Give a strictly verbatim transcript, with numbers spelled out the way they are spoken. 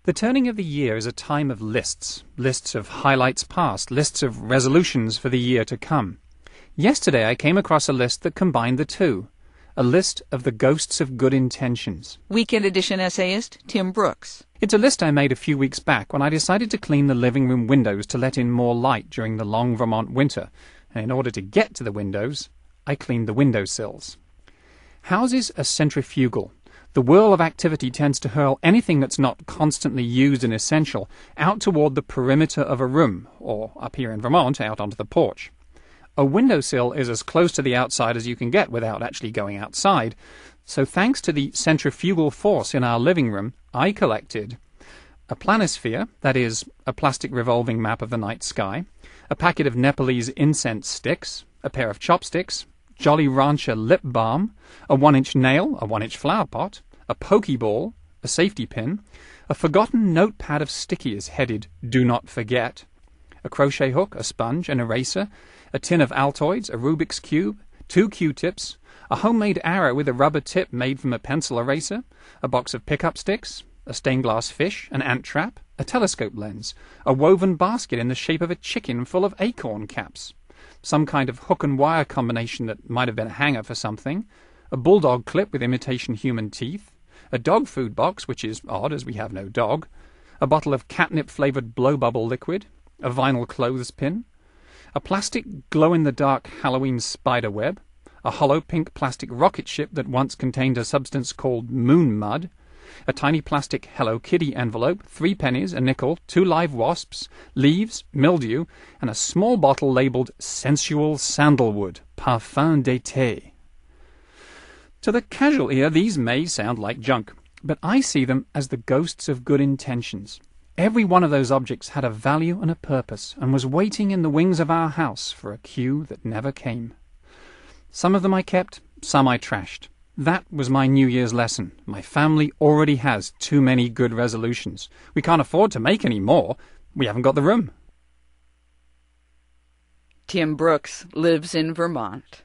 The turning of the year is a time of lists, lists of highlights past, lists of resolutions for the year to come. Yesterday I came across a list that combined the two, a list of the ghosts of good intentions. Weekend Edition essayist Tim Brooks. It's a list I made a few weeks back when I decided to clean the living room windows to let in more light during the long Vermont winter, and in order to get to the windows, I cleaned the windowsills. Houses are centrifugal. The whirl of activity tends to hurl anything that's not constantly used and essential out toward the perimeter of a room, or, up here in Vermont, out onto the porch. A windowsill is as close to the outside as you can get without actually going outside, so thanks to the centrifugal force in our living room, I collected a planisphere, that is, a plastic revolving map of the night sky, a packet of Nepalese incense sticks, a pair of chopsticks, Jolly Rancher lip balm, a one-inch nail, a one-inch flower pot, a pokeball, a safety pin, a forgotten notepad of stickies headed "Do Not Forget", a crochet hook, a sponge, an eraser, a tin of Altoids, a Rubik's Cube, two Q-tips, a homemade arrow with a rubber tip made from a pencil eraser, a box of pickup sticks, a stained glass fish, an ant trap, a telescope lens, a woven basket in the shape of a chicken full of acorn caps, some kind of hook and wire combination that might have been a hanger for something, a bulldog clip with imitation human teeth, a dog food box, which is odd as we have no dog, a bottle of catnip-flavoured blow-bubble liquid, a vinyl clothespin, a plastic glow-in-the-dark Halloween spider web, a hollow pink plastic rocket ship that once contained a substance called moon mud, a tiny plastic Hello Kitty envelope, three pennies, a nickel, two live wasps, leaves, mildew, and a small bottle labelled Sensual Sandalwood, Parfum d'été. To the casual ear, these may sound like junk, but I see them as the ghosts of good intentions. Every one of those objects had a value and a purpose, and was waiting in the wings of our house for a cue that never came. Some of them I kept, some I trashed. That was my New Year's lesson. My family already has too many good resolutions. We can't afford to make any more. We haven't got the room. Tim Brooks lives in Vermont.